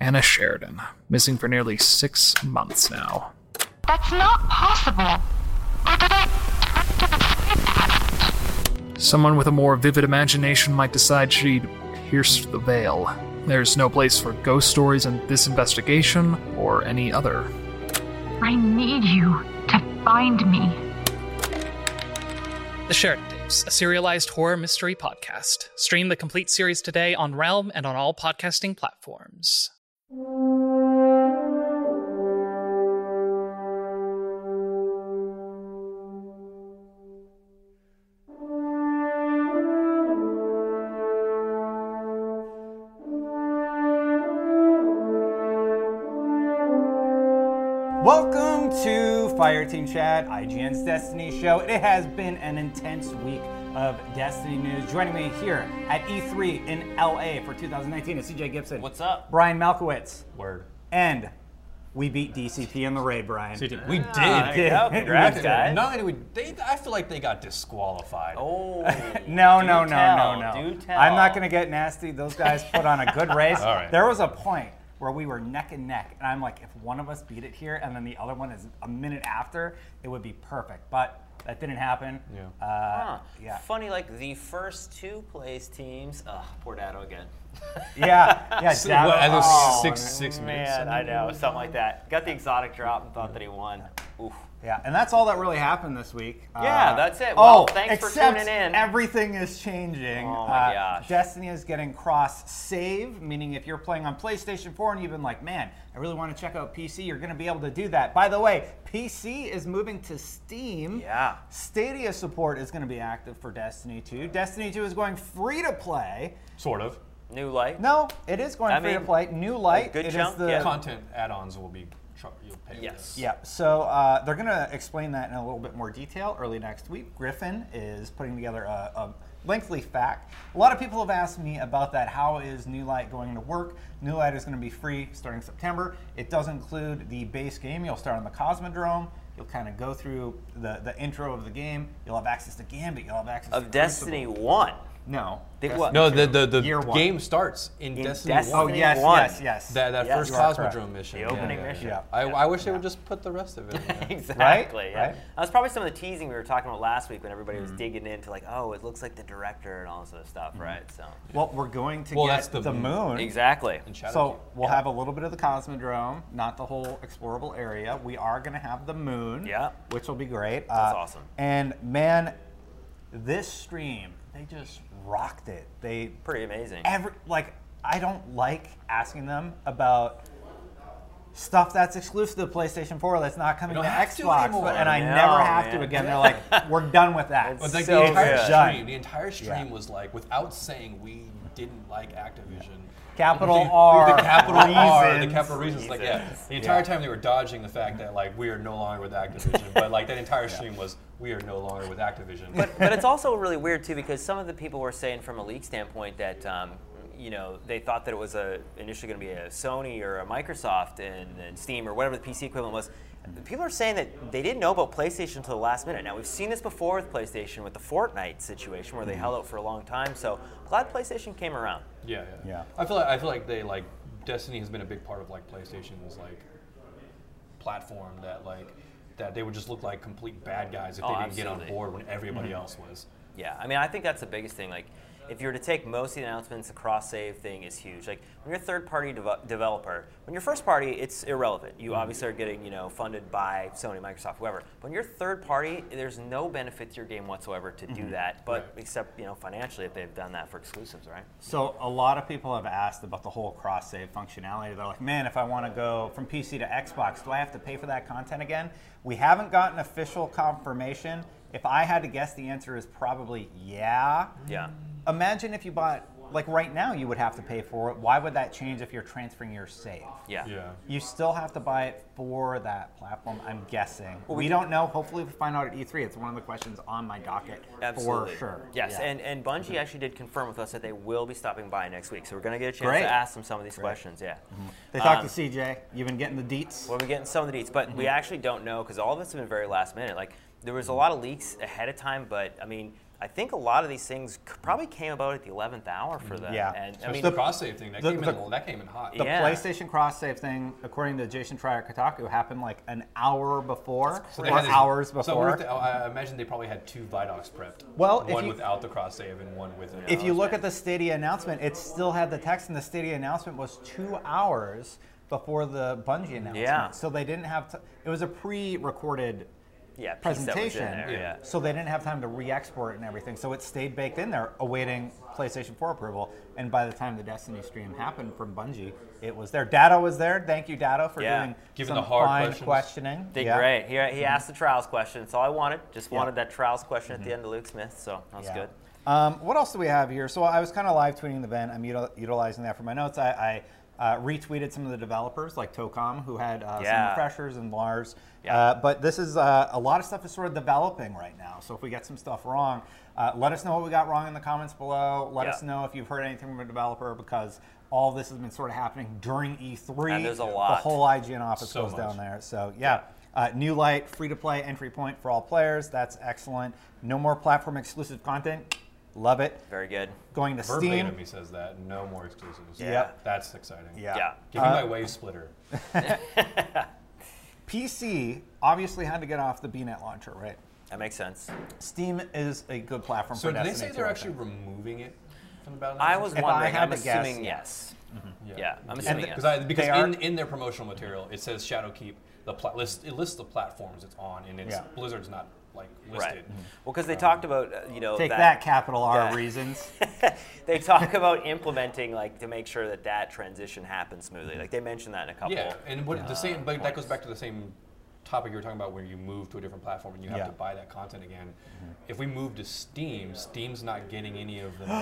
Anna Sheridan, missing for nearly 6 months now. That's not possible. Or did I Someone with a more vivid imagination might decide she'd pierced the veil. There's no place for ghost stories in this investigation or any other. I need you to find me. The Sheridan Tapes, a serialized horror mystery podcast. Stream the complete series today on Realm and on all podcasting platforms. Welcome to Fireteam Chat, IGN's Destiny show. It has been an intense week of Destiny news. Joining me here at E3 in LA for 2019 is CJ Gibson. What's up? Brian Malkowitz. Word. And we beat DCP in the raid, Brian. We did. There you go. Congrats, guys. Not only I feel like they got disqualified. No. Do tell. I'm not going to get nasty. Those guys put on a good race. All right. There was a point where we were neck and neck, and I'm like, if one of us beat it here and then the other one is a minute after, it would be perfect. But that didn't happen. Yeah. Funny, like the first two place teams. Poor Dado again. Yeah. Dabo- At least oh, six minutes. Man, I know, something like that. Got the exotic drop and thought that he won. Oof. Yeah, and that's all that really happened this week. Yeah, that's it. Well, thanks for except tuning in. Everything is changing. Oh my gosh. Destiny is getting cross-save, meaning if you're playing on PlayStation 4 and you've been like, man, I really want to check out PC, you're going to be able to do that. By the way, PC is moving to Steam. Yeah. Stadia support is going to be active for Destiny 2. Destiny 2 is going free to play. Sort of. New light. No, it is going free to play. New light. good It is chunk, the yeah. Content add-ons will be you'll pay. Yes. Yeah, so they're going to explain that in a little bit more detail early next week. Griffin is putting together a lengthy fact. A lot of people have asked me about that. How is New Light going to work? New Light is going to be free starting September. It does include the base game. You'll start on the Cosmodrome. You'll kind of go through the intro of the game. You'll have access to Gambit. You'll have access to Destiny Crucible. 1. No. What? No, the Year one. game starts in Destiny Destiny 1. Oh, yes, 1. yes. That Yes, first you are Cosmodrome correct. mission. The opening mission. Yeah. I wish they would just put the rest of it in there. Exactly. Yeah. Right. That was probably some of the teasing we were talking about last week when everybody was digging into like, oh, it looks like the director and all this other stuff, right? So. Well, we're going to Well, get that's the moon. Exactly. In Shadowkeep. So we'll have a little bit of the Cosmodrome, not the whole explorable area. We are going to have the moon, Yeah. which will be great. That's awesome. And man, this stream, they just rocked it. They Pretty amazing. I don't like asking them about stuff that's exclusive to PlayStation 4 that's not coming to don't have to Xbox, anymore. and I No, never have man. to again. They're like, we're done with that. But like So the entire good. stream, the entire stream Yeah. was like, without saying we didn't like Activision. Capital R. The capital R, the reasons. capital reasons. Like, yeah, the entire time they were dodging the fact that like we are no longer with Activision, but like that entire stream was we are no longer with Activision. But it's also really weird too because some of the people were saying from a leak standpoint that they thought that it was initially going to be a Sony or a Microsoft and Steam or whatever the PC equivalent was. People are saying that they didn't know about PlayStation until the last minute. Now we've seen this before with PlayStation with the Fortnite situation where they held out for a long time. So glad PlayStation came around. Yeah. I feel like they like Destiny has been a big part of like PlayStation's like platform that they would just look like complete bad guys if they didn't get on absolutely. board when everybody else was. Yeah, I mean, I think that's the biggest thing. Like, if you were to take most of the announcements, the cross-save thing is huge. Like, when you're a third-party developer, when you're first-party, it's irrelevant. You obviously are getting, funded by Sony, Microsoft, whoever. But when you're third-party, there's no benefit to your game whatsoever to do that, but except, financially if they've done that for exclusives, right? So a lot of people have asked about the whole cross-save functionality. They're like, man, if I want to go from PC to Xbox, do I have to pay for that content again? We haven't gotten official confirmation. If I had to guess, the answer is probably yeah. Yeah. Imagine if you bought, like right now you would have to pay for it. Why would that change if you're transferring your save? Yeah. You still have to buy it for that platform, I'm guessing. Well, we don't know. Hopefully we find out at E3. It's one of the questions on my docket Absolutely. for sure. Yes, Yeah. and Bungie actually did confirm with us that they will be stopping by next week. So we're going to get a chance Great. to ask them some of these questions, yeah. They talked to CJ. You've been getting the deets. We'll be getting some of the deets, but we actually don't know because all of this has been very last minute. Like, there was a lot of leaks ahead of time, but I mean, I think a lot of these things probably came about at the 11th hour for them. Yeah. And I Especially mean, the cross-save thing, that came in hot. The Yeah. PlayStation cross-save thing, according to Jason Schreier at Kotaku, happened like an hour before, So or they had this- hours So I before. wonder if I imagine they probably had 2 Vidocs prepped. Well, if one you- without the cross-save and one with it. If you look at the Stadia announcement, it still had the text, and the Stadia announcement was 2 hours before the Bungie announcement. Yeah. So they didn't have to. It was a pre-recorded yeah, piece that was in presentation, there, yeah. so they didn't have time to re-export it and everything. So it stayed baked in there, awaiting PlayStation 4 approval. And by the time the Destiny stream happened from Bungie, it was there. Dado was there. Thank you, Dado, for Yeah. doing Giving some the hard fine questions. questioning. Did Yeah. great. He asked the trials question. That's all I wanted. Just Yeah. wanted that trials question at the end of Luke Smith, so that was Yeah. good. What else do we have here? So I was kind of live tweeting the event. I'm utilizing that for my notes. I retweeted some of the developers like Tocom, who had some Yeah. refreshers, and Lars. Yeah. But this is a lot of stuff is sort of developing right now. So if we get some stuff wrong, let us know what we got wrong in the comments below. Let us know if you've heard anything from a developer, because all this has been sort of happening during E3. And there's a lot. The whole IGN office So goes much. down there. So yeah. New Light, free-to-play entry point for all players. That's excellent. No more platform-exclusive content. Love it. Very good. Going to verbatim, Steam. he says that. No more exclusives. Yeah. That's exciting. Yeah. Give me my wave splitter. PC obviously had to get off the BNet launcher, right? That makes sense. Steam is a good platform So for did they Destiny say 2, they're I actually think. removing it from the Battle.net? I was If I wondering. had I'm to guess, assuming yeah. yes. Yeah, I'm And assuming th- yes. Because They are- in their promotional material, it says Shadowkeep. It lists the platforms it's on, and it's Yeah. Blizzard's not like Right. listed. Well, because they talked about Take that, capital R that- reasons. they talk about implementing like to make sure that transition happens smoothly. Like they mentioned that in a couple. Yeah, and what the same, but that goes back to the same topic you were talking about, where you move to a different platform and you have Yeah. to buy that content again. If we move to Steam, Steam's not getting any of the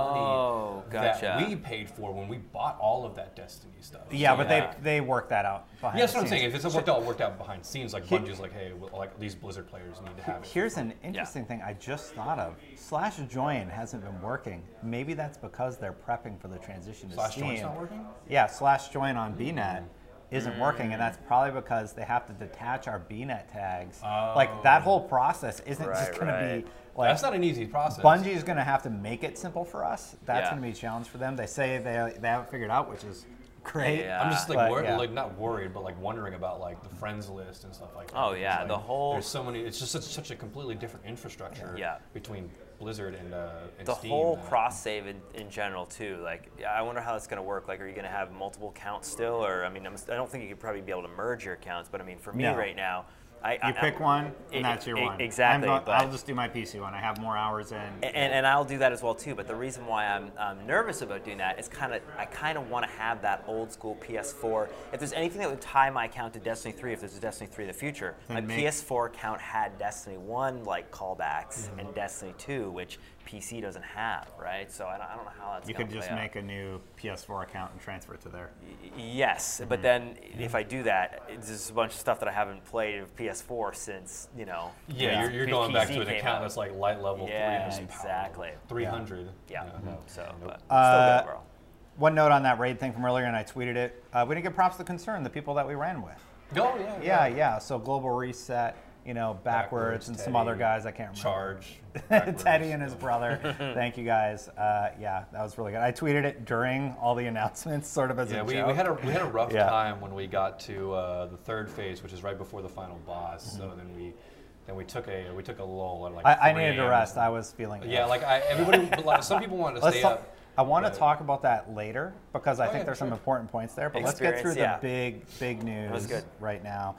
Oh, money gotcha. that we paid for when we bought all of that Destiny stuff. Yeah, So, but like, they work that out behind yeah, that's the what I'm scenes. saying. If it's worked out behind the scenes, like Bungie's like, hey, well, like these Blizzard players need to have it. Here's an interesting thing I just thought of. /join hasn't been working. Maybe that's because they're prepping for the transition to Steam. /join's not working? Yeah, /join on BNet isn't working, and that's probably because they have to detach our BNet tags. Like that whole process isn't just Right, going to right. be like That's not an easy process. Bungie is going to have to make it simple for us. That's Yeah. going to be a challenge for them. They say they haven't figured out, which is great. Yeah. I'm just like, But, yeah. like not worried, but like wondering about like the friends list and stuff like that. Oh, It's yeah, like, the whole- There's so many. It's just such a completely different infrastructure. Yeah. Between Blizzard and The Steam. whole cross save in general too. Like, I wonder how that's going to work. Like, are you going to have multiple accounts still, or I mean, I don't think you could probably be able to merge your accounts. But I mean, for me No. right now, You pick one, and that's your one. Exactly. but I'll just do my PC one. I have more hours in. and I'll do that as well too. But the reason why I'm nervous about doing that is I kind of want to have that old school PS4. If there's anything that would tie my account to Destiny 3, if there's a Destiny 3 in the future, my PS4 account had Destiny 1 like callbacks and Destiny 2, which PC doesn't have, right? So I don't know how that's You going could to just play out. make a new PS4 account and transfer it to there. Yes, but then if I do that, there's a bunch of stuff that I haven't played of PS4 since, Yeah, you're going back to PC an came account out. that's like light level Yeah, 300 power. exactly. 300. Yeah, No. so, but still Uh, good overall. One note on that raid thing from earlier, and I tweeted it. We didn't give props to Concern, the people that we ran with. Oh yeah. Yeah. So Global Reset, backwards, and some Teddy, other guys I can't remember. Charge. Teddy and his brother. Thank you guys. Yeah, that was really good. I tweeted it during all the announcements, sort of as Yeah, a we joke. had a rough Yeah. time when we got to the third phase, which is right before the final boss. So then we took a lull at like. I 3 needed to a.m. rest. I was feeling. Yeah, ill. like some people wanted to Let's stay talk, up. I want to but- talk about that later because I think yeah, there's some sure. important points there. But let's get through Experience, the big news was good. right now.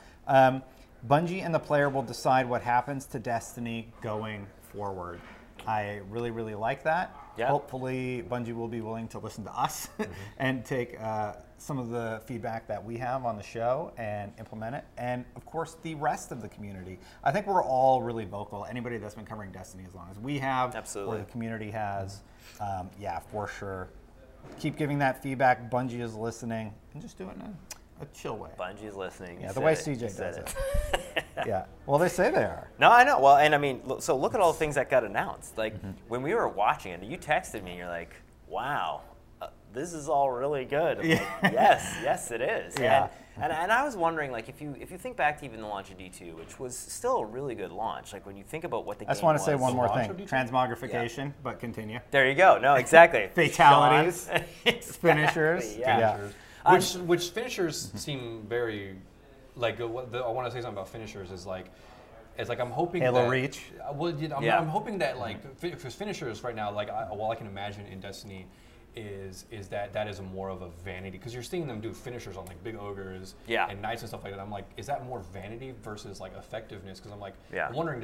Bungie and the player will decide what happens to Destiny going forward. I really, really like that. Yeah. Hopefully, Bungie will be willing to listen to us and take some of the feedback that we have on the show and implement it. And of course, the rest of the community. I think we're all really vocal. Anybody that's been covering Destiny as long as we have, Absolutely. or the community has, yeah, for sure. Keep giving that feedback. Bungie is listening, and just do it in a chill way. Bungie's listening. Yeah, You the way said CJ You said does it. Yeah. Well, they say they are. No, I know. Well, and I mean, so look at all the things that got announced. Like when we were watching it, you texted me. You're like, "Wow, this is all really good. I'm like, yes, it is. Yeah. And I was wondering, like, if you think back to even the launch of D2, which was still a really good launch, like when you think about what the I just game want was. to say one more launch thing. of D2? Transmogrification, but continue. There you go. No, exactly. Fatalities, Sean. finishers. Yeah. Which finishers seem very, like, I want to say something about finishers is like, it's like I'm hoping Halo that, Reach. Well, I'm hoping that like because finishers right now, like all I can imagine in Destiny is that is more of a vanity, because you're seeing them do finishers on like big ogres and knights and stuff like that. I'm like, is that more vanity versus like effectiveness? Because I'm like, I'm wondering,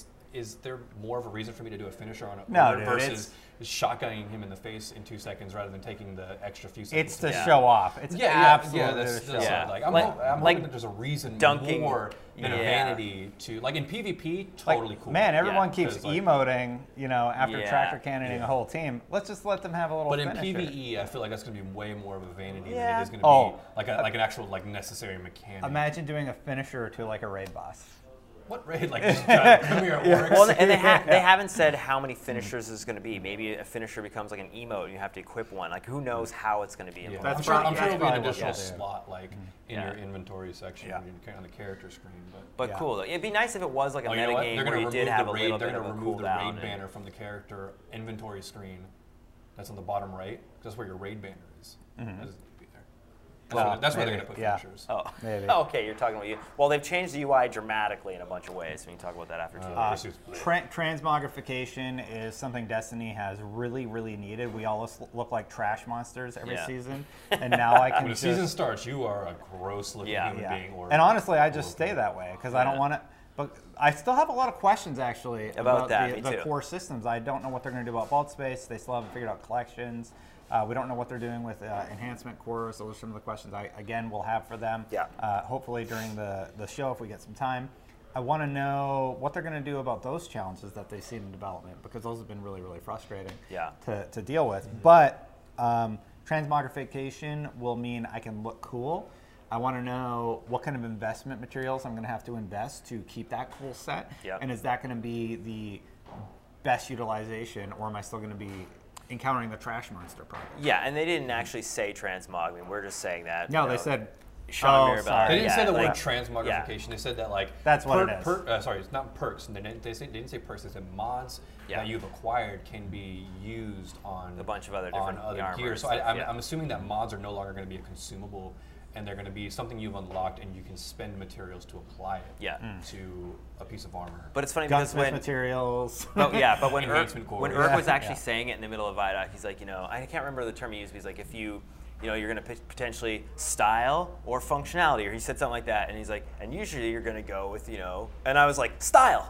is there more of a reason for me to do a finisher on a ogre versus shotgunning him in the face in 2 seconds rather than taking the extra few seconds? It's to show off. It's absolutely to show off. Like, I'm hoping that there's a reason dunking, more than a vanity to, like in PvP, totally cool. Man, everyone keeps like, emoting, after tractor cannoning a whole team. Let's just let them have a little But in finisher. PvE, I feel like that's going to be way more of a vanity than it is going to be like an actual like necessary mechanic. Imagine doing a finisher to like a raid boss. What raid? Like just come here, orcs? Well, and they haven't said how many finishers is going to be. Maybe a finisher becomes like an emote, and you have to equip one. Like, who knows how it's going to be implemented? I'm sure it'll be an probably additional what they'll do. slot, like in your inventory section on the character screen. But cool. It'd be nice if it was like a meta game They're where you did have a little They're bit of going a to remove the cooldown. raid banner from the character inventory screen. That's on the bottom right. That's where your raid banner is. That doesn't need to be there. That's where they're going to put finishers. Oh, Maybe. Oh, okay. You're talking about you. Well, they've changed the UI dramatically in a bunch of ways. We can talk about that after too. Transmogrification is something Destiny has really, really needed. We all look like trash monsters every season, and now I can When the season starts, you are a gross-looking human being. And honestly, I just stay that way because I don't want to. But I still have a lot of questions actually about the core systems. I don't know what they're going to do about vault space. They still haven't figured out collections. We don't know what they're doing with enhancement cores. Those are some of the questions I will have for them. Hopefully during the show if we get some time. I want to know what they're going to do about those challenges that they see in development, because those have been really, really frustrating to deal with. But transmogrification will mean I can look cool. I want to know what kind of investment materials I'm going to have to invest to keep that cool set. And is that going to be the best utilization, or am I still going to be encountering the trash monster problem? Yeah, and they didn't actually say transmog. I mean, we're just saying that. No, they said Sean Mirabelle. They didn't say the word transmogrification. They said that like that's what it is. Sorry, it's not perks. They didn't say perks. They said mods that you've acquired can be used on a bunch of other different gear. So I'm assuming that mods are no longer going to be a consumable, and they're going to be something you've unlocked, and you can spend materials to apply it to a piece of armor. But it's funny because when materials. But when Urk was actually saying it in the middle of Vidoc, he's like, I can't remember the term he used, but he's like, if you're going to potentially style or functionality, or he said something like that, and he's like, and usually you're going to go with, and I was like, style.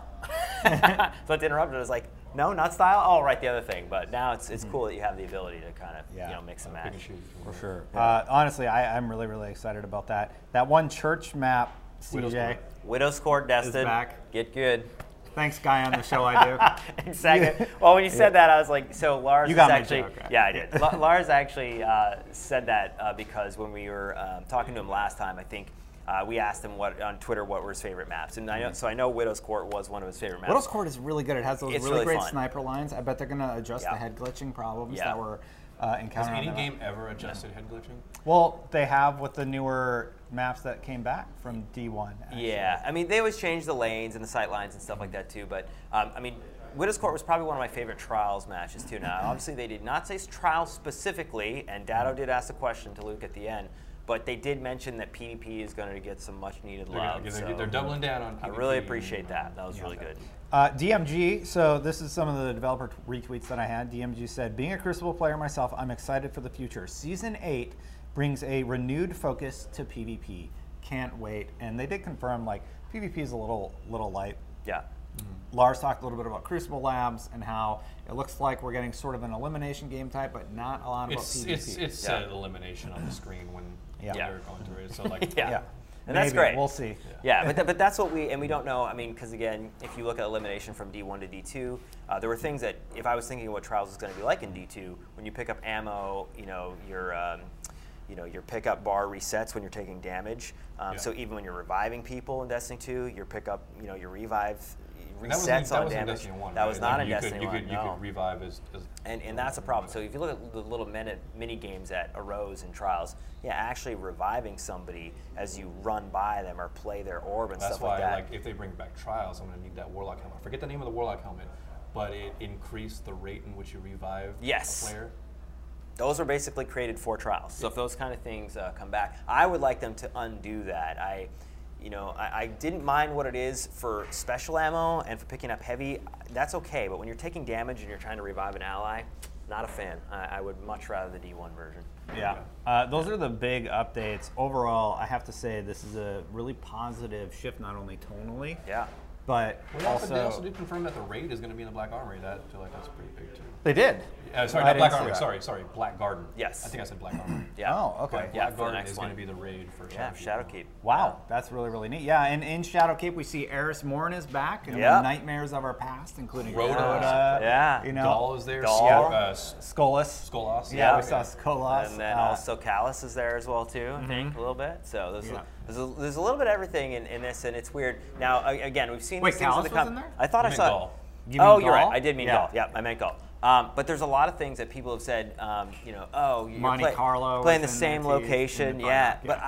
So I interrupted. I was like, no, not style. Oh, right, the other thing. But now it's cool that you have the ability to kind of mix and match. For sure. Honestly, I'm really, really excited about that. That one church map, CJ. Widow's Court Destin. Back. Get good. Thanks, guy on the show. I do. Exactly. Well, when you said that, I was like, so Lars you got actually. my joke, right? Yeah, I did. Lars actually said that because when we were talking to him last time, I think. We asked him on Twitter what were his favorite maps, and I know Widow's Court was one of his favorite maps. Widow's Court is really good. It has those really great fun. Sniper lines. I bet they're going to adjust the head glitching problems that were encountered. Has any game ever adjusted head glitching? Well, they have with the newer maps that came back from D1. Actually. Yeah, I mean they always change the lanes and the sight lines and stuff like that too. But I mean, Widow's Court was probably one of my favorite Trials matches too. Now, obviously they did not say Trials specifically, and Dado did ask a question to Luke at the end. But they did mention that PvP is going to get some much-needed love. They're doubling down on PvP. I really appreciate that. That was really good. DMG, so this is some of the developer retweets that I had. DMG said, being a Crucible player myself, I'm excited for the future. Season 8 brings a renewed focus to PvP. Can't wait. And they did confirm, like, PvP is a little light. Yeah. Lars talked a little bit about Crucible Labs and how it looks like we're getting sort of an elimination game type, but not a lot about PvP. It's said elimination on the screen when they're going through it. So like, and that's great. We'll see. Yeah, but that's what we don't know. I mean, because again, if you look at elimination from D1 to D2, there were things that if I was thinking of what Trials was going to be like in D2, when you pick up ammo, your pickup bar resets when you're taking damage. So even when you're reviving people in Destiny 2, your pickup, your revive resets on damage. In Destiny 1, that was not in you Destiny 1. You could revive as and that's a problem. So if you look at the little mini games that arose in Trials, actually reviving somebody as you run by them or play their orb and stuff like that. That's why, like, if they bring back Trials, I'm going to need that Warlock helmet. I forget the name of the Warlock helmet, but it increased the rate in which you revive a player. Those are basically created for Trials. So if those kind of things come back, I would like them to undo that. I didn't mind what it is for special ammo and for picking up heavy. That's okay, but when you're taking damage and you're trying to revive an ally, not a fan. I would much rather the D1 version. Yeah, those are the big updates. Overall, I have to say this is a really positive shift, not only tonally, but they also did confirm that the raid is going to be in the Black Armory. I feel like that's pretty big too. They did. Sorry, not Black Armory. Sorry, Black Garden. Yes. I think I said Black Armory. Oh, okay. Black Garden is going to be the raid for Shadowkeep. Wow, that's really, really neat. Yeah, and in Shadowkeep we see Eris Morn is back, and the nightmares of our past, including Rhoda. Gaul is there. Skolas. Yeah, we saw Skolas. And then also Callus is there as well too, I think, a little bit. So there's a little bit of everything in this, and it's weird. Now, again, we've seen these things Callus was in there? I thought I saw Gaul. You're right. I did mean Gaul. Yeah, I meant Gaul. But there's a lot of things that people have said, you're Monte Carlo playing the same location. But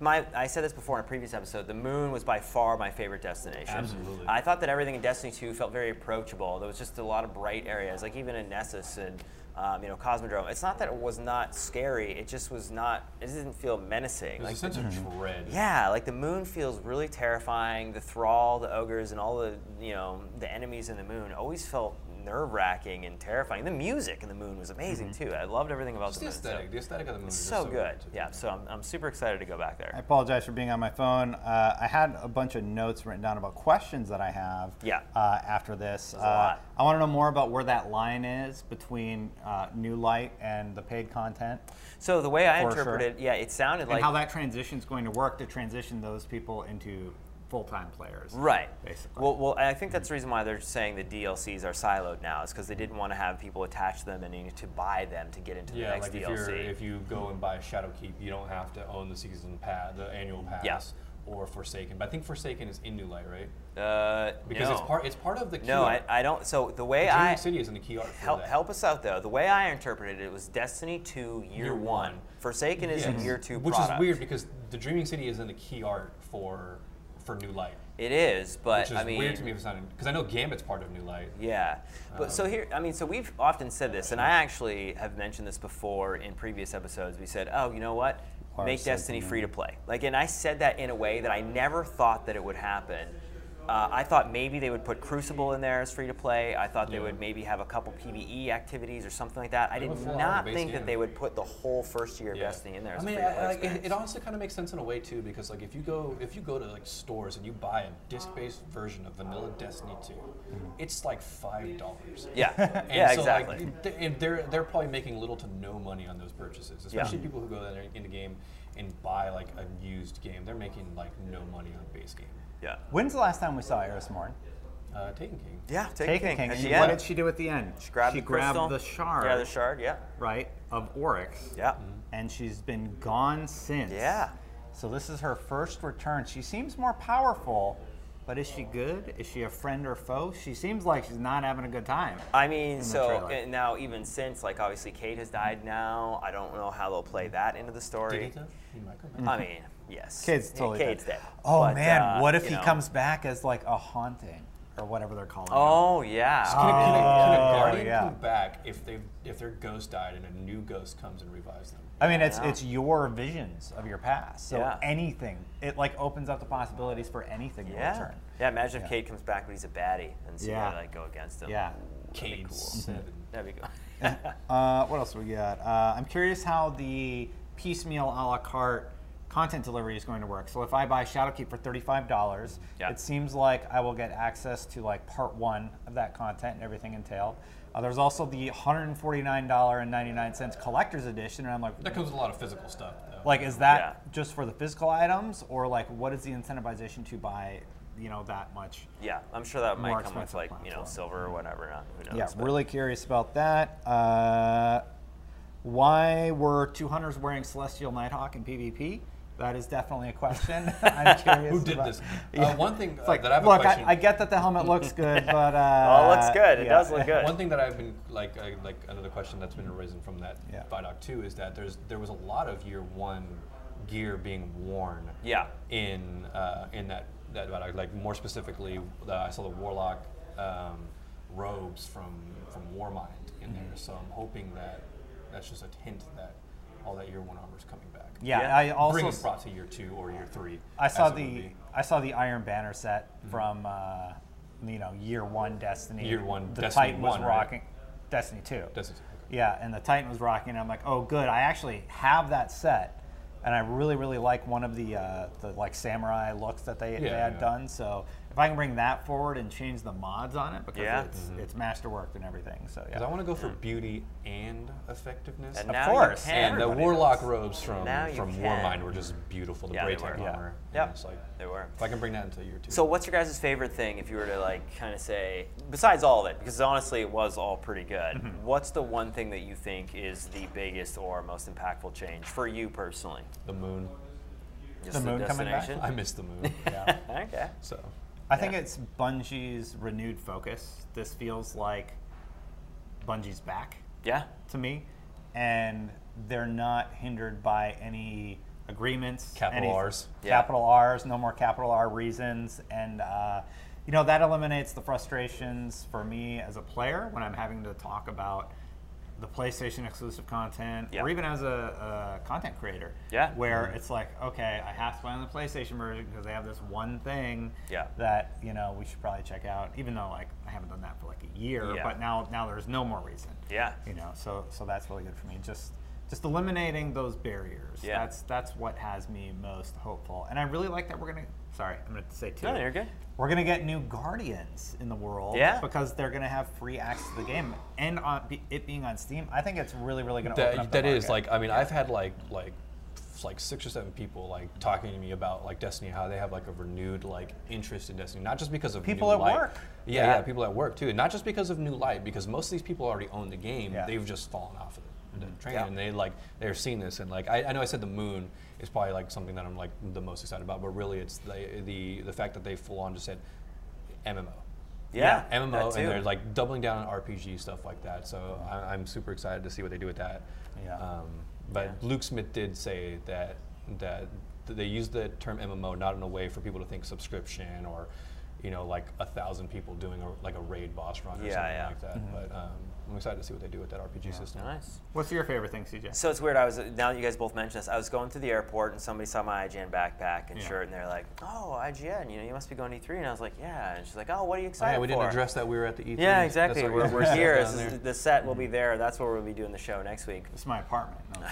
I said this before in a previous episode, the moon was by far my favorite destination. Absolutely. I thought that everything in Destiny 2 felt very approachable. There was just a lot of bright areas, like even in Nessus and Cosmodrome. It's not that it was not scary, it just was not, it didn't feel menacing. There's a sense of dread. Yeah, like the moon feels really terrifying. The Thrall, the ogres, and all the enemies in the moon always felt nerve-wracking and terrifying. The music in the moon was amazing too. I loved everything about the moon. The aesthetic of the moon is so good. Yeah, so I'm super excited to go back there. I apologize for being on my phone. I had a bunch of notes written down about questions that I have after this. There's a lot. I want to know more about where that line is between New Light and the paid content. So the way I interpreted, it sounded like... And how that transition is going to work to transition those people into full-time players. Right. Basically. Well, I think that's the reason why they're saying the DLCs are siloed now, is because they didn't want to have people attach them and need to buy them to get into the next DLC. If you go and buy Shadowkeep, you don't have to own the season pass, the annual pass, or Forsaken. But I think Forsaken is in New Light, right? Because it's part of the key art. I don't. So the way Dreaming City is in the key art for that. Help us out though. The way I interpreted it was Destiny 2 Year 1. Forsaken is a Year 2 which product. Is weird because the Dreaming City is in the key art for New Light. It is, but which is weird to me if it's not, because I know Gambit's part of New Light. Yeah, but so we've often said this, and I actually have mentioned this before in previous episodes. We said, oh, you know what? Make Destiny free to play. And I said that in a way that I never thought that it would happen. I thought maybe they would put Crucible in there as free to play. I thought they would maybe have a couple PvE activities or something like that. I did not think that they would put the whole first year of Destiny in there. As a free-to-play experience. It honestly kind of makes sense in a way too, because if you go to like stores and you buy a disc-based version of vanilla Destiny 2, it's like $5. Yeah, and exactly. And they're probably making little to no money on those purchases, especially people who go in the game and buy like a used game. They're making like no money on base game. Yeah. When's the last time we saw Eris Morn? Taken King. Yeah, Taken King. And what did she do at the end? She grabbed the shard. Yeah, the shard, Right, of Oryx. Yeah. And she's been gone since. Yeah. So this is her first return. She seems more powerful, but is she good? Is she a friend or foe? She seems like she's not having a good time. I mean, now even since, like, obviously Cait has died now, I don't know how they'll play that into the story. I mean, yes. Cait's totally Cait's dead. Oh, but, man, what if he comes back as, like, a haunting? Or whatever they're calling it. Oh, yeah. Can a Guardian come back if their ghost died and a new ghost comes and revives them? I mean, it's your visions of your past. So anything, it like opens up the possibilities for anything to return. Yeah, imagine if Cait comes back, but he's a baddie, and so you like go against him. Yeah. Cait, cool. 7. That'd be cool. What else do we got? I'm curious how the piecemeal a la carte content delivery is going to work. So if I buy Shadowkeep for $35, it seems like I will get access to like part 1 of that content and everything entailed. There's also the $149.99 collector's edition, and I'm like, that comes with a lot of physical stuff, though. Like, is that just for the physical items, or like what is the incentivization to buy, that much? Yeah, I'm sure that might come with like silver or whatever. Who knows? Yeah, really curious about that. Why were 2 hunters wearing Celestial Nighthawk in PvP? That is definitely a question. I'm curious. Who did this? One thing that I have look, a question. I get that the helmet looks good, but well, it looks good. It does look good. One thing that I've been like another question that's been arisen from that Vidoc 2 is that there was a lot of year 1 gear being worn. Yeah. In that Vidoc, like more specifically, I saw the Warlock robes from Warmind in there. So I'm hoping that that's just a hint that all that year 1 armor is coming back. Yeah, I also bring it brought to year 2 or year 3. I saw the Iron Banner set from year 1 Destiny. Year 1 the Destiny Titan was 1, rocking. Right? Destiny 2. Destiny 2. Okay. Yeah, and the Titan was rocking. And I'm like, oh, good. I actually have that set, and I really, really like one of the like samurai looks that they had done. So if I can bring that forward and change the mods on it, because it's masterworked and everything. So because I want to go for beauty and effectiveness. And of course. And the Warlock robes from Warmind were just beautiful. The Braytech armor. Yeah, it's like, they were. If I can bring that into year 2. So what's your guys' favorite thing, if you were to like kind of say, besides all of it, because honestly it was all pretty good, what's the one thing that you think is the biggest or most impactful change for you personally? The moon. The moon coming back? I miss the moon. Yeah. Okay. So I think it's Bungie's renewed focus. This feels like Bungie's back. Yeah. To me, and they're not hindered by any agreements. Capital R's. Capital R's. No more capital R reasons, and that eliminates the frustrations for me as a player when I'm having to talk about the PlayStation exclusive content, or even as a content creator, where it's like, okay, I have to play on the PlayStation version because they have this one thing that we should probably check out, even though like I haven't done that for like a year, but now there's no more reason. So that's really good for me. Just eliminating those barriers. That's what has me most hopeful, and I really like that we're gonna. Sorry, I'm gonna say two. No, you're good. We're gonna get new Guardians in the world, because they're gonna have free access to the game, and it being on Steam, I think it's really, really gonna open up the market. Is like, I mean, I've had like 6 or 7 people like talking to me about like Destiny, how they have like a renewed like interest in Destiny, not just because of people new at light. work. Yeah, people at work too, not just because of new light, because most of these people already own the game. They've just fallen off of the train, and they're seeing this, and like I know I said the moon is probably like something that I'm like the most excited about, but really it's the fact that they full on just said MMO. MMO, and they're like doubling down on RPG stuff like that. So I'm super excited to see what they do with that. But Luke Smith did say that they use the term MMO not in a way for people to think subscription or like 1,000 people doing a raid boss run or something like that. But I'm excited to see what they do with that RPG system. Nice. What's your favorite thing, CJ? So it's weird. Now that you guys both mentioned this, I was going through the airport and somebody saw my IGN backpack and shirt, and they're like, "Oh, IGN, you must be going to E3." And I was like, "Yeah." And she's like, "Oh, what are you excited for?" We didn't address that we were at the E3. Yeah, exactly. We're here. The set will be there. That's where we'll be doing the show next week. It's my apartment. No,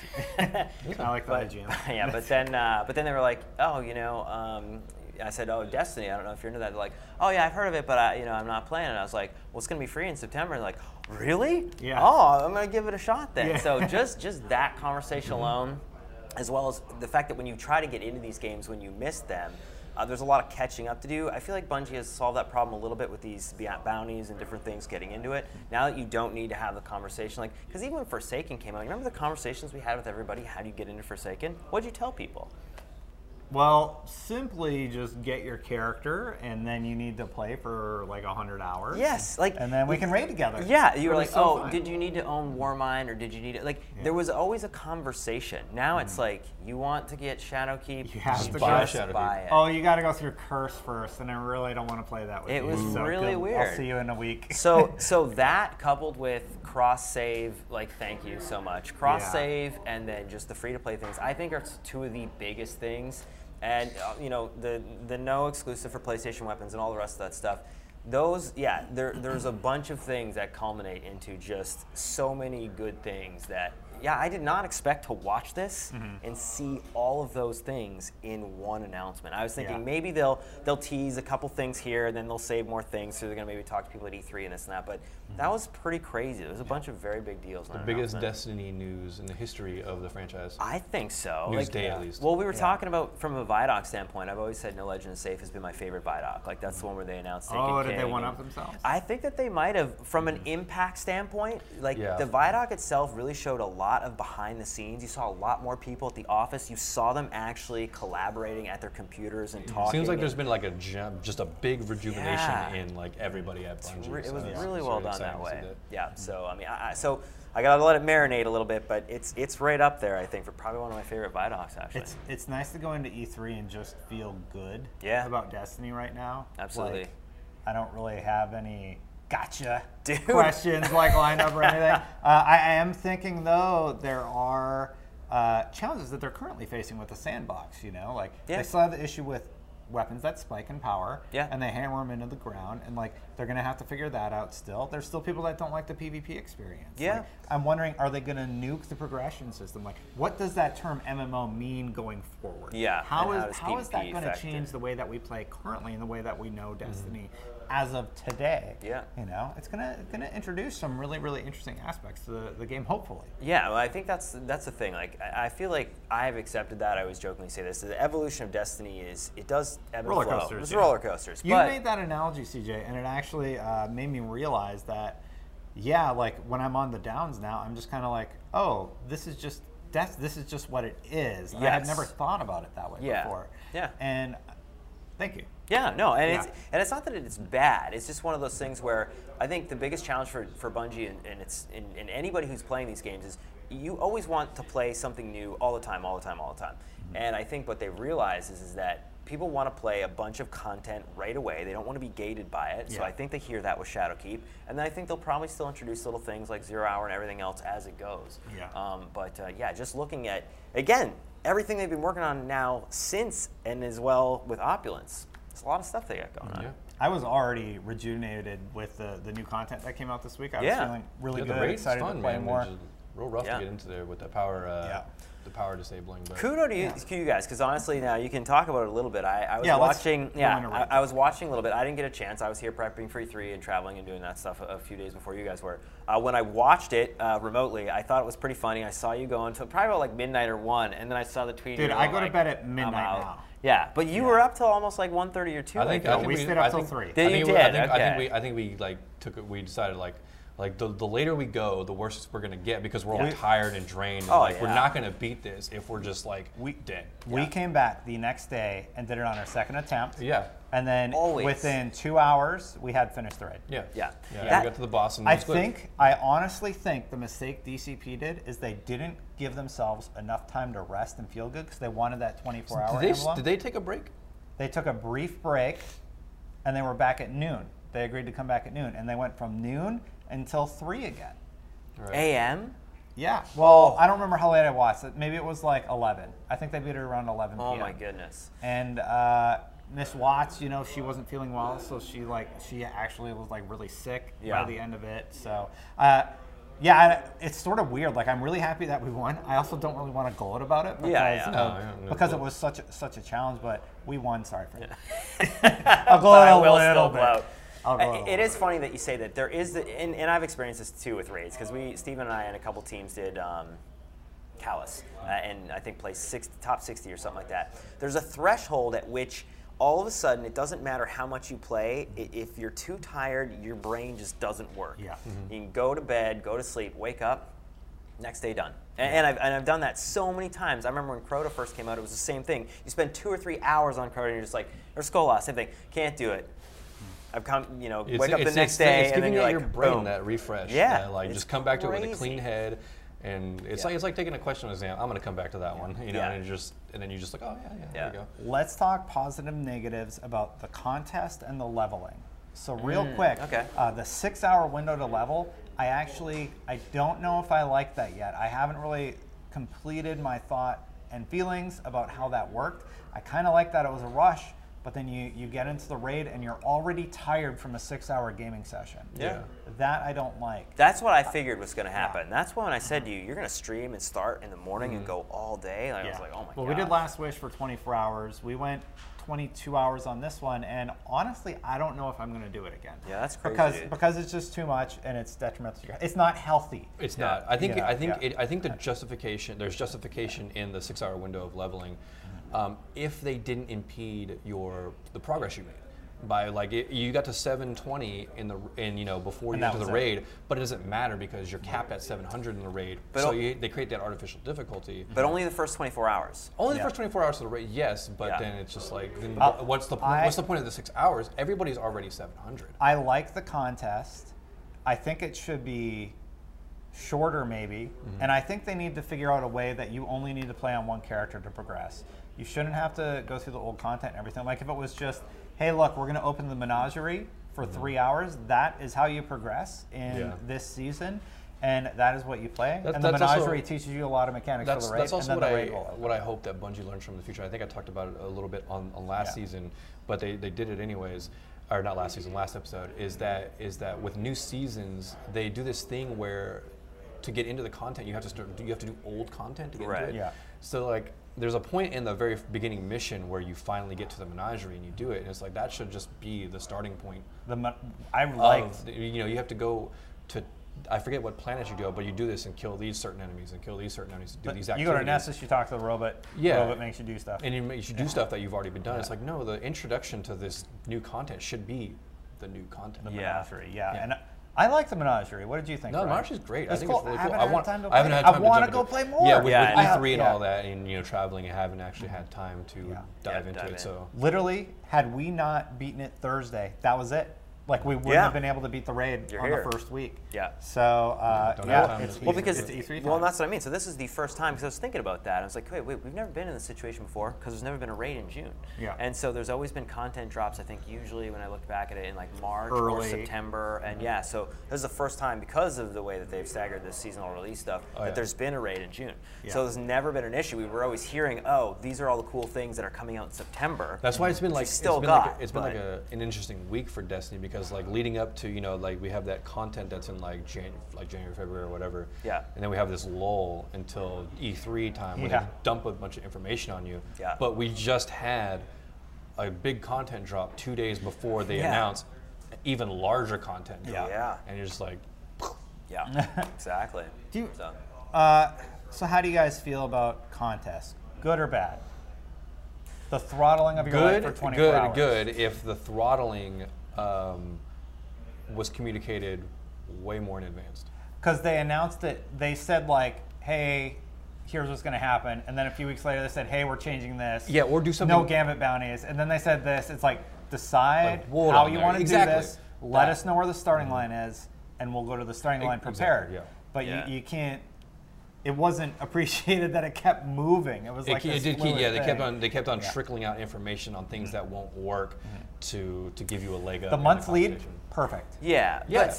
I like the IGN. Yeah, but then they were like, "Oh, I said, "Oh, Destiny. I don't know if you're into that." They're like, "Oh yeah, I've heard of it, but I'm not playing it." I was like, "Well, it's gonna be free in September." And they're like, "Really? Yeah. Oh, I'm gonna give it a shot then." Yeah. So just that conversation alone, as well as the fact that when you try to get into these games when you miss them, there's a lot of catching up to do. I feel like Bungie has solved that problem a little bit with these bounties and different things getting into it. Now that you don't need to have the conversation, because even when Forsaken came out, you remember the conversations we had with everybody? How do you get into Forsaken? What'd you tell people? Well, simply just get your character, and then you need to play for like 100 hours. Yes, and then we can raid together. Yeah, you were like, "Oh, did you need to own Warmind, or did you need it?" There was always a conversation. Now it's like, you want to get Shadowkeep, you have to buy it. Oh, you got to go through Curse first, and I really don't want to play that with you. It was really weird. I'll see you in a week. So that coupled with cross save, thank you so much, cross save, and then just the free to play things, I think are two of the biggest things. And the no exclusive for PlayStation weapons and all the rest of that stuff, those, there's a bunch of things that culminate into just so many good things that, I did not expect to watch this and see all of those things in one announcement. I was thinking maybe they'll tease a couple things here, and then they'll save more things, so they're going to maybe talk to people at E3 and this and that, but that was pretty crazy. There was a bunch of very big deals. The biggest Destiny news in the history of the franchise. I think so. News day, at least. Well, we were talking about, from a Vidoc standpoint, I've always said No Legend is Safe has been my favorite Vidoc. That's the one where they announced Taken King. Did they one-up themselves? I think that they might have, from an impact standpoint, the Vidoc itself really showed a lot lot of behind the scenes. You saw a lot more people at the office. You saw them actually collaborating at their computers and talking. Seems like there's been like just a big rejuvenation in like everybody at Bungie. It was really well done that way. Yeah. So I mean, I gotta let it marinate a little bit, but it's right up there, I think, for probably one of my favorite Vidocs, actually. It's nice to go into E3 and just feel good about Destiny right now. Absolutely. Like, I don't really have any gotcha questions like lined up or anything. I am thinking, though, there are challenges that they're currently facing with the sandbox, you know? Like, they still have the issue with weapons that spike in power, and they hammer them into the ground, and like they're going to have to figure that out still. There's still people that don't like the PvP experience. Like, I'm wondering, are they going to nuke the progression system? Like, what does that term MMO mean going forward? How is that going to change the way that we play currently and the way that we know Destiny as of today? You know, it's gonna introduce some really, really interesting aspects to the game, hopefully. Yeah, well, I think that's the thing. Like, I feel like I've accepted that. I always jokingly say this: the evolution of Destiny it does ebb and flow. It's roller coasters. You made that analogy, CJ, and it actually made me realize that, like when I'm on the downs now, I'm just kind of like, oh, this is just what it is. And I had never thought about it that way before. And thank you. It's not that it's bad. It's just one of those things where I think the biggest challenge for Bungie and anybody who's playing these games is you always want to play something new all the time. And I think what they realize is that people want to play a bunch of content right away. They don't want to be gated by it. So I think they hear that with Shadowkeep. And then I think they'll probably still introduce little things like 0 Hour and everything else as it goes. Just looking at, again, everything they've been working on now since and as well with Opulence. It's a lot of stuff they got going on. I was already rejuvenated with the new content that came out this week. I was feeling really good, excited to play more. Real rough to get into there with the power. The power disabling. But kudos to you guys, because honestly, now you can talk about it a little bit. I was watching. I was watching a little bit. I didn't get a chance. I was here prepping for E3 and traveling and doing that stuff a few days before you guys were. When I watched it remotely, I thought it was pretty funny. I saw you go until probably about like midnight or 1, and then I saw the tweet. Dude, I go to bed at midnight now. Yeah, but you were up till almost like 1:30 or 2. I think we stayed up till 3. I think we like took it. We decided like the later we go, the worse we're gonna get because we're all tired and drained. And we're not gonna beat this if we're just like dead. We came back the next day and did it on our second attempt. And then within 2 hours, we had finished the raid. We got to the boss. And I honestly think the mistake DCP did is they didn't give themselves enough time to rest and feel good because they wanted that 24-hour emblem. Did they take a break? They took a brief break, and they were back at noon. They agreed to come back at noon, and they went from noon until 3 again. A.M.? Yeah. Well, I don't remember how late I watched it. Maybe it was like 11. I think they beat it around 11 p.m. Oh, my goodness. And Miss Watts, you know, she wasn't feeling well, so she actually was like really sick by the end of it. So, it's sort of weird. Like, I'm really happy that we won. I also don't really want to gloat about it because it was such a challenge, but we won. Sorry for that. I'll gloat a little bit. It is funny that you say that. There is, and I've experienced this too with raids, because Steven and I and a couple teams did Callus, and I think placed top 60 or something like that. There's a threshold at which all of a sudden it doesn't matter how much you play. If you're too tired, your brain just doesn't work. You can go to bed, go to sleep, wake up, next day done. And I've done that so many times. I remember when Crota first came out, it was the same thing. You spend 2 or 3 hours on Crota and you're just like, or Skolas, same thing, can't do it. I've come, wake up the next day, and then you're like, your brain boom. That refresh. Just come back to it with a clean head, and it's like taking a question exam. I'm going to come back to that one, and then you're just like, oh there we go. Let's talk positive negatives about the contest and the leveling. So real quick, the 6-hour window to level, I don't know if I like that yet. I haven't really completed my thought and feelings about how that worked. I kind of like that it was a rush. But then you get into the raid and you're already tired from a 6-hour gaming session. That I don't like. That's what I figured was going to happen. That's when I said to you, you're going to stream and start in the morning and go all day. And I was like, oh my god. Well, we did Last Wish for 24 hours. We went 22 hours on this one, and honestly, I don't know if I'm going to do it again. Yeah, that's crazy. Because it's just too much and it's detrimental to your health. It's not healthy. It's not. I think the justification. There's justification in the 6-hour window of leveling. If they didn't impede the progress you made. by like you got to 720 before you get to the raid, but it doesn't matter because you're capped at 700 in the raid. But they create that artificial difficulty. But only the first 24 hours. Only the first 24 hours of the raid, yes. But then it's just like, what's the point? What's the point of the 6 hours? Everybody's already 700. I like the contest. I think it should be shorter, maybe, and I think they need to figure out a way that you only need to play on one character to progress. You shouldn't have to go through the old content and everything. Like if it was just, hey, look, we're going to open the menagerie for 3 hours. That is how you progress in this season, and that is what you play. And the menagerie teaches you a lot of mechanics for the raid. That's also what I hope that Bungie learns from the future. I think I talked about it a little bit on last season, but they did it anyways. Or not last season, last episode. Is that with new seasons they do this thing where to get into the content you have to do old content to get into it. Yeah. So like, there's a point in the very beginning mission where you finally get to the menagerie and you do it, and it's like that should just be the starting point. You have to go to, I forget what planet you go, but you do this and kill these certain enemies and kill these certain enemies. Do these activities. You go to Nessus, you talk to the robot. Yeah. The robot makes you do stuff. And you should do stuff that you've already been done. It's like, no, the introduction to this new content should be the new content. The menagerie, And I like the menagerie. What did you think? No, the menagerie is great. I think cool. it's really cool. I haven't had time to play. I haven't had time I want to go play more. Yeah, with E3 and all that, and traveling, I haven't actually had time to dive into it. So literally, had we not beaten it Thursday, that was it. Like we wouldn't have been able to beat the raid on the first week. Yeah. So it's E3 time. Well, that's what I mean. So this is the first time, because I was thinking about that. I was like, wait, we've never been in this situation before because there's never been a raid in June. Yeah. And so there's always been content drops. I think usually when I look back at it in like March or September, and so this is the first time because of the way that they've staggered this seasonal release stuff that there's been a raid in June. Yeah. So there's never been an issue. We were always hearing, these are all the cool things that are coming out in September. That's why it's been like an interesting week for Destiny, because like leading up to like we have that content that's in like January, February, or whatever. Yeah. And then we have this lull until E3 time where they dump a bunch of information on you. Yeah. But we just had a big content drop 2 days before they announced even larger content drop. Yeah. And you're just like, yeah, exactly. So how do you guys feel about contests? Good or bad? The throttling of your life for 24 hours. Good. If the throttling was communicated way more in advance. Because they announced it, they said like, hey, here's what's going to happen. And then a few weeks later they said, hey, we're changing this. Yeah, or do something. No Gambit bounties. And then they said this. It's like, decide how you want to do this. Let us know where the starting line is, and we'll go to the starting line prepared. Exactly, But you can't. It wasn't appreciated that it kept moving. It was like this fluid thing. They kept on trickling out information on things that won't work to give you a leg up. The month lead, perfect. Yeah. But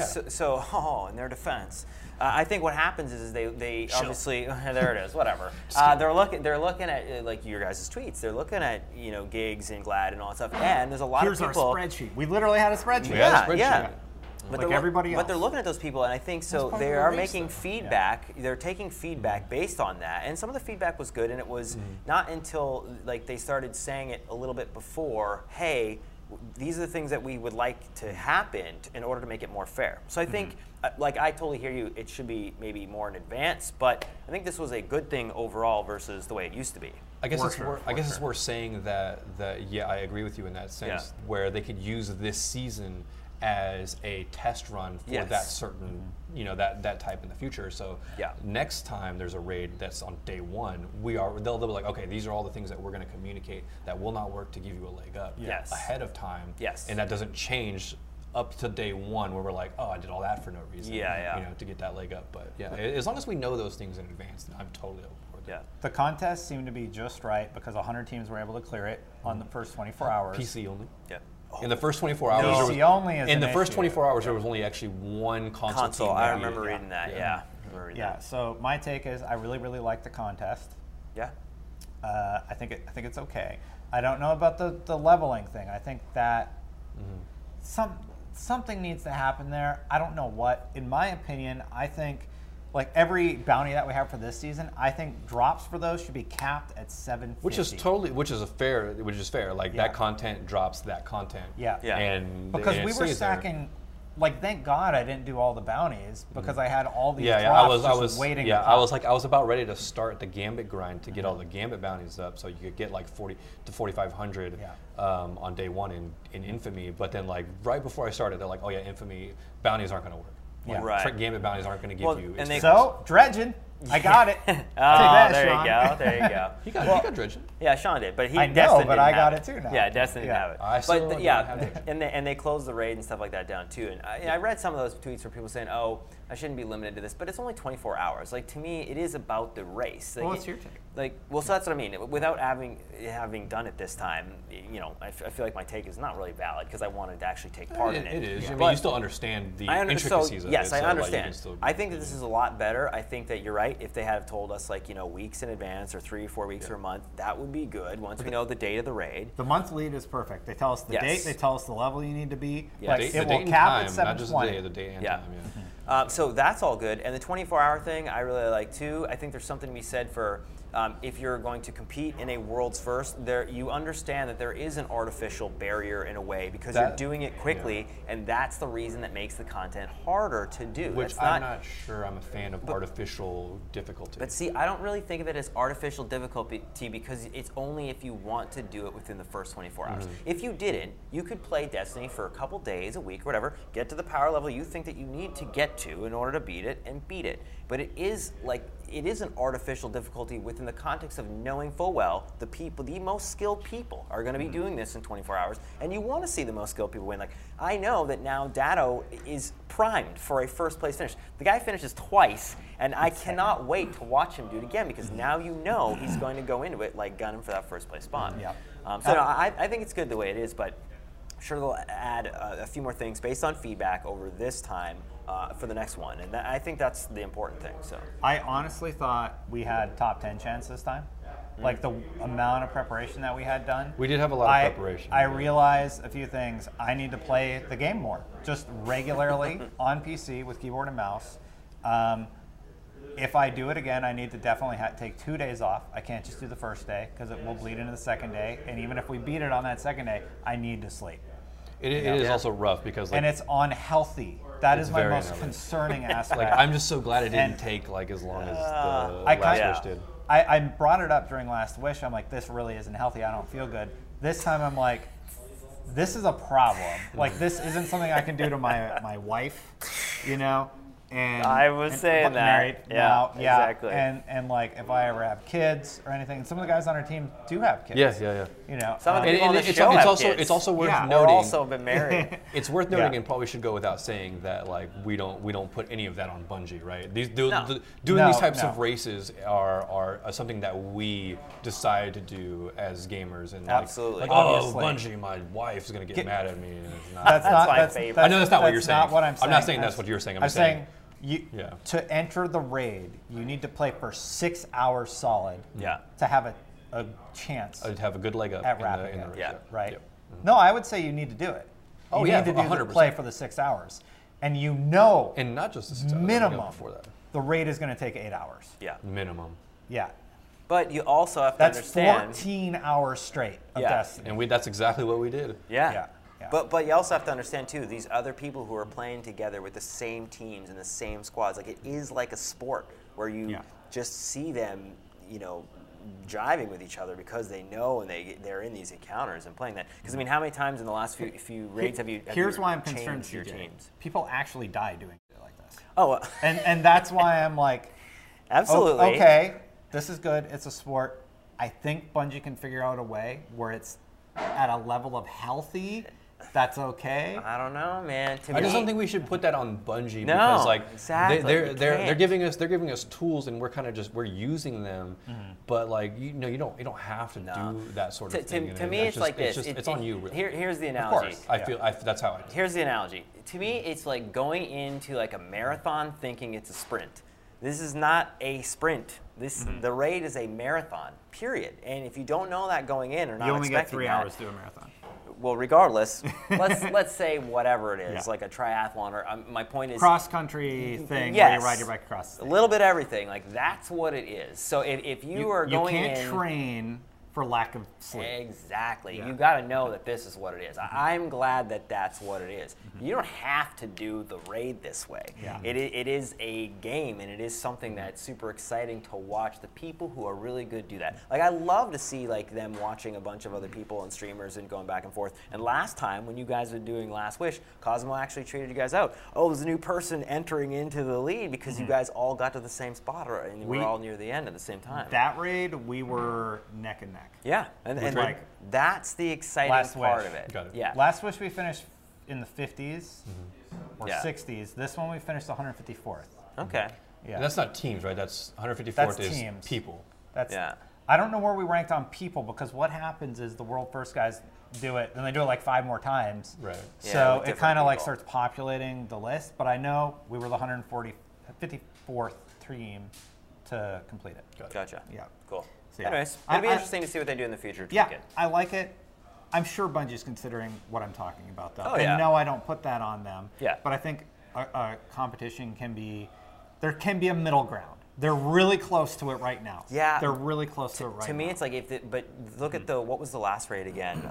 so in their defense, I think what happens is they obviously there it is, whatever. They're looking at like your guys' tweets. They're looking at gigs and Glad and all that stuff. And there's a lot of people. Here's our spreadsheet. We literally had a spreadsheet. Yeah. But like everybody else. But they're looking at those people, and I think so. They are making feedback. Yeah. They're taking feedback based on that, and some of the feedback was good. And it was not until like they started saying it a little bit before. Hey, these are the things that we would like to happen in order to make it more fair. So I think, like I totally hear you. It should be maybe more in advance, but I think this was a good thing overall versus the way it used to be. I guess it's worth saying that I agree with you in that sense, where they could use this season as a test run for that certain, that type in the future. So next time there's a raid that's on day one, they'll be like, okay, these are all the things that we're going to communicate that will not work to give you a leg up ahead of time. Yes. And that doesn't change up to day one where we're like, oh, I did all that for no reason. To get that leg up. But as long as we know those things in advance, then I'm totally over that. The contest seemed to be just right because 100 teams were able to clear it on the first 24 hours. PC only. Yeah. In the first 24 hours, there was only actually one console team. I remember reading that. So my take is I really, really like the contest. Yeah. I think it's okay. I don't know about the leveling thing. I think that something needs to happen there. I don't know what. In my opinion, I think like every bounty that we have for this season, I think drops for those should be capped at 750. Which is fair. Like that content drops that content. Yeah. And because we were stacking like, thank God I didn't do all the bounties because I had all these I was waiting. Yeah, I was about ready to start the Gambit grind to get all the Gambit bounties up, so you could get like 40 to 4,500 on day one in Infamy. But then, like, right before I started, they're like, oh yeah, Infamy bounties aren't going to work. Yeah. Right. Gambit bounties aren't going to give you. And So dredging, I got it. Oh, that, there Sean. you go. There you go. he got dredging. Yeah, Sean did, but I know, Destin but didn't I have got it too now. Yeah, Destin didn't have it. I still but don't have it. and they closed the raid and stuff like that down too. And I read some of those tweets where people saying, "Oh, I shouldn't be limited to this," but it's only 24 hours. Like, to me, it is about the race. Like, What's your take? Like, well, so that's what I mean. Without having done it this time, I feel like my take is not really valid because I wanted to actually take part in it. It is. Yeah. I mean, you still understand the intricacies of it. Yes, I so, understand. Like, I think that this is a lot better. I think that you're right. If they had told us, like, weeks in advance or 3 or 4 weeks or a month, that would be good once we know the date of the raid. The month lead is perfect. They tell us the date. They tell us the level you need to be. Yeah. Like, it will cap at 720. Not just the date and time. Yeah. So that's all good. And the 24-hour thing, I really like too. I think there's something to be said for if you're going to compete in a World's First, you understand that there is an artificial barrier in a way because you're doing it quickly, and that's the reason that makes the content harder to do. Which I'm not sure I'm a fan of artificial difficulty. But see, I don't really think of it as artificial difficulty because it's only if you want to do it within the first 24 hours. If you didn't, you could play Destiny for a couple days, a week, or whatever, get to the power level you think that you need to get to in order to beat it, and beat it. But it is an artificial difficulty within the context of knowing full well the most skilled people are going to be doing this in 24 hours, and you want to see the most skilled people win. Like, I know that now Datto is primed for a first place finish. The guy finishes twice, and I cannot wait to watch him do it again because now he's going to go into it like gunning for that first place spot. Yeah. I think it's good the way it is, but I'm sure they'll add a few more things based on feedback over this time for the next one, and I think that's the important thing. So I honestly thought we had top 10 chance this time. Like, the amount of preparation that we had done. We did have a lot of preparation. I realized a few things. I need to play the game more, just regularly on PC with keyboard and mouse. If I do it again, I need to definitely take 2 days off. I can't just do the first day because it will bleed into the second day. And even if we beat it on that second day, I need to sleep. It is also rough because, like, and it's unhealthy. That is my most concerning aspect. Like, I'm just so glad it didn't take like as long as the Last Wish did. I brought it up during Last Wish. I'm like, this really isn't healthy. I don't feel good. This time I'm like, this is a problem. Like, this isn't something I can do to my wife, And I was saying that. Married now, exactly. And like, if I ever have kids or anything, some of the guys on our team do have kids. Yeah. Some of the people on the show have kids. It's also worth Or noting. also been married. It's worth noting, and probably should go without saying that, like, we don't put any of that on Bungie, right? Doing these types of races are something that we decide to do as gamers, and absolutely. Like, oh, Bungie, my wife's gonna get mad at me. And it's not. That's my favorite. I know that's not what you're saying. Not what I'm saying. I'm not saying that's what you're saying. I'm saying. To enter the raid, you need to play for 6 hours solid. Yeah. To have a chance. To have a good leg up at wrapping in the it. race. Right. Yep. No, I would say you need to do it. You need to 100%. play for the 6 hours, and and not just the 6 hours. Minimum Before that. The raid is going to take 8 hours. Yeah. Minimum. Yeah. But you also have to understand. That's 14 hours straight of Destiny. And that's exactly what we did. Yeah. But you also have to understand too, these other people who are playing together with the same teams and the same squads, like, it is like a sport where you just see them, jiving with each other because they know and they're in these encounters and playing that. Because I mean, how many times in the last few raids have you? Here's why I'm concerned, your teams. People actually die doing shit like this. Oh, and that's why I'm like, absolutely. Okay, this is good. It's a sport. I think Bungie can figure out a way where it's at a level of healthy. That's okay. I don't know, man. I just don't think we should put that on Bungie because, like, exactly. they're giving us tools, and we're kind of we're using them. But, like, you don't have to do that sort of thing. To me, it's like this. It's on you. Really. Here's the analogy. Of course, that's how I do. Here's the analogy. To me, it's like going into like a marathon thinking it's a sprint. This is not a sprint. The raid is a marathon. Period. And if you don't know that going in or not, you only get 3 hours to do a marathon. Well, regardless, let's say whatever it is, like a triathlon, or my point is cross-country thing where you ride your bike across the state. A little bit of everything. Like, that's what it is. So if you are going in... You can't train for lack of sleep. Exactly. Yeah. You got to know that this is what it is. I'm glad that that's what it is. You don't have to do the raid this way. Yeah. It is a game, and it is something that's super exciting to watch the people who are really good do that. Like, I love to see like them watching a bunch of other people and streamers and going back and forth. And last time when you guys were doing Last Wish, Cosmo actually treated you guys out. Oh, there's a new person entering into the lead because you guys all got to the same spot, and we're all near the end at the same time. That raid, we were neck and neck. Yeah, and like that's the exciting part of it. Got it. Yeah. Last Wish we finished in the 50s or Yeah. 60s. This one we finished 154th. Okay. Yeah. And that's not teams, right? That's 154th That's is teams. people. That's, Yeah. I don't know where we ranked on people because what happens is the world first guys do it, and they do it like 5 more times. Right. Yeah, So with it different kind of like people. starts populating the list. But I know we were the 154th team to complete it. Gotcha. Yeah. Cool. So, yeah. Anyways, I- it'll be I- interesting to see what they do in the future. Yeah, Tweak it. I like it. I'm sure Bungie's considering what I'm talking about, though. Oh, and yeah. no, I don't put that on them. Yeah. But I think a competition there can be a middle ground. They're really close to it right now. Yeah. They're really close to it right now. To me, it's like but look at what was the last raid again?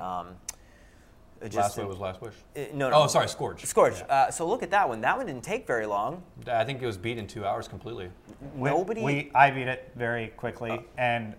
Last Wish was Last Wish. No. Oh, sorry, Scourge. Scourge. So look at that one. That one didn't take very long. I think it was beat in 2 hours completely. Nobody. I beat it very quickly, and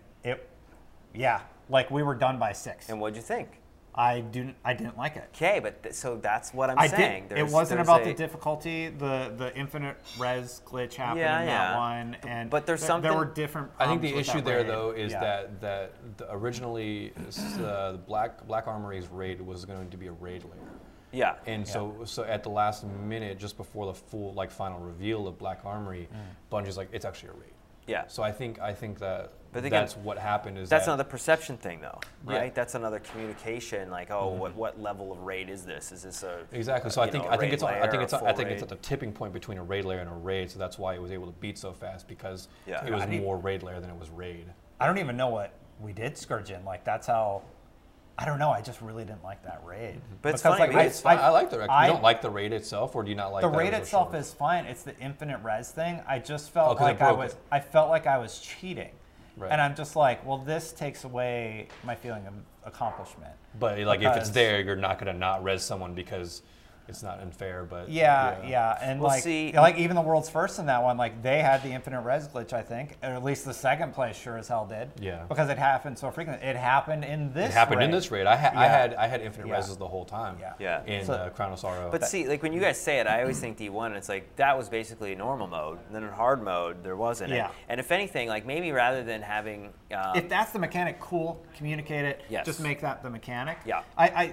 like we were done by 6. And what'd you think? I didn't like it. Okay, but so that's what I'm saying. It wasn't about the difficulty, the infinite res glitch happened in that one, and but there's there were different. I think problems the with issue that there, raid. though, is that originally the Black Armory's raid was going to be a raid layer. Yeah. And so at the last minute, just before the full final reveal of Black Armory, Bungie's like, it's actually a raid. Yeah. So I think that But again, that's what happened. That's another perception thing, though, right? Yeah. That's another communication. Like, what level of raid is this? Is this a exactly? So I think it's raid? at the tipping point between a raid layer and a raid. So that's why it was able to beat so fast because it was more raid layer than it was raid. I don't even know what we did Scourge in. Like that's how. I don't know. I just really didn't like that raid. But it's funny. It's fine. I like the raid. You don't like the raid itself, or do you not like the that raid it was itself? short? Is fine. It's the infinite res thing. I just felt 'cause like it broke it. I felt like I was cheating, Right. and I'm just like, well, this takes away my feeling of accomplishment. But like, if it's Because- there, you're not going to not res someone because it's not unfair. But Yeah, and We'll like, see. like even the world's first in that one, like they had the infinite res glitch, I think, or at least the second place sure as hell did. Yeah. Because it happened so frequently. It happened in this. It happened in raid. this raid. I had infinite Yeah. reses the whole time. Yeah. In Crown of Sorrow. But see, like when you guys say it, I always think D1, and it's like that was basically normal mode. And then in hard mode, there wasn't. Yeah. And if anything, like maybe rather than having, If that's the mechanic, cool. Communicate it. Yes. Just make that the mechanic. Yeah.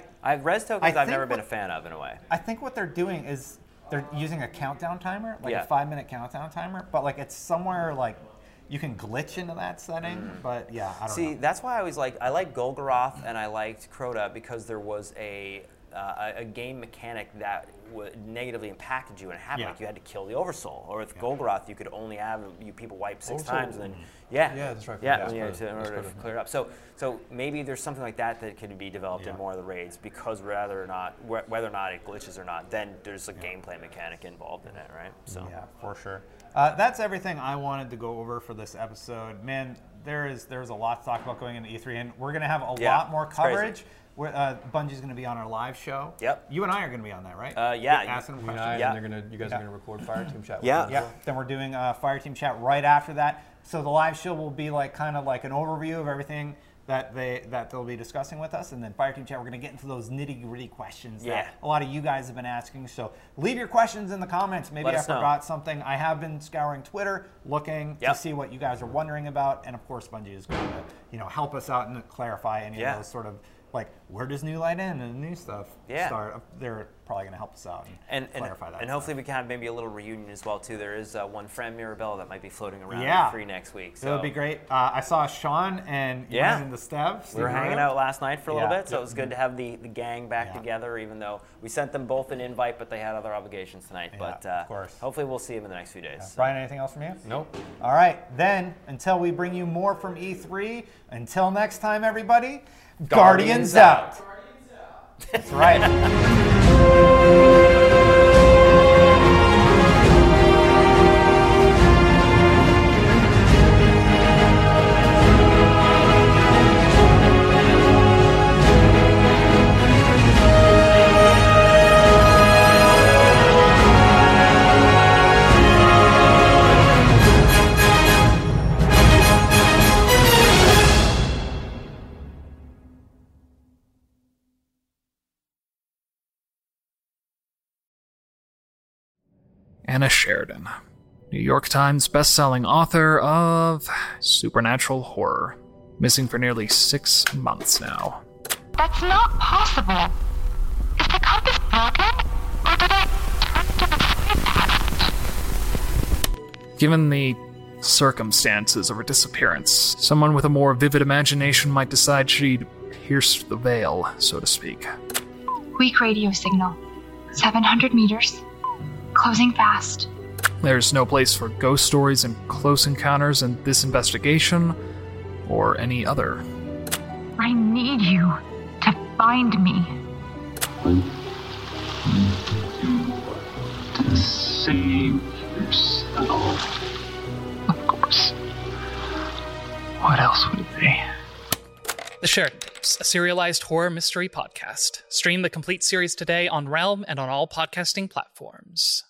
I res tokens, I've think never been what- a fan of in a way. I think what they're doing is they're using a countdown timer, like Yeah. a 5-minute countdown timer, but like it's somewhere like you can glitch into that setting. But yeah, I don't See, know. that's why I always I like Golgoroth and I liked Crota because there was a game mechanic that negatively impacted you and it happened. Yeah. Like you had to kill the Oversoul, or with Golgoroth you could only have people wipe 6 Oversoul. times and then Yeah, that's right. Yeah, That's in part of it. order to clear it up. So maybe there's something like that could be developed in more of the raids because whether or not it glitches or not, then there's a gameplay mechanic involved in it, right? So Yeah, for sure. That's everything I wanted to go over for this episode. Man, there's a lot to talk about going into E3, and we're going to have a lot more it's crazy. coverage. Bungie's going to be on our live show. Yep. You and I are going to be on that, right? Yeah. Asking them You and questions. I, and you guys are gonna record Fire Team Chat. Yeah. With Yeah. Then we're doing Fire Team Chat right after that. So the live show will be like kind of like an overview of everything that they'll be discussing with us, and then Fire Team Chat, we're going to get into those nitty-gritty questions that a lot of you guys have been asking. So leave your questions in the comments. Maybe I forgot something. I have been scouring Twitter, looking to see what you guys are wondering about, and of course Bungie is going to help us out and clarify any of those sort of like where does New Light end and the new stuff start. They're probably going to help us out and clarify that. And hopefully we can have maybe a little reunion as well too. There is one Fran Mirabella that might be floating around free next week. So it would be great. I saw Sean and Ian in the Stev. We were hanging out last night for a little bit, so it was good to have the gang back together, even though we sent them both an invite, but they had other obligations tonight. But of course. hopefully we'll see them in the next few days. So. Brian, anything else from you? Nope. All right, then, until we bring you more from E3, until next time, everybody, Guardians out. That's right. Anna Sheridan, New York Times bestselling author of supernatural horror, missing for nearly 6 months now. That's not possible. Is the compass broken? Or did I turn to the side path? Given the circumstances of her disappearance, someone with a more vivid imagination might decide she'd pierce the veil, so to speak. Weak radio signal. 700 meters. Closing fast. There's no place for ghost stories and close encounters in this investigation, or any other. I need you to find me. To save yourself. Of course. What else would it be? The Sheridan Tapes, a serialized horror mystery podcast. Stream the complete series today on Realm and on all podcasting platforms.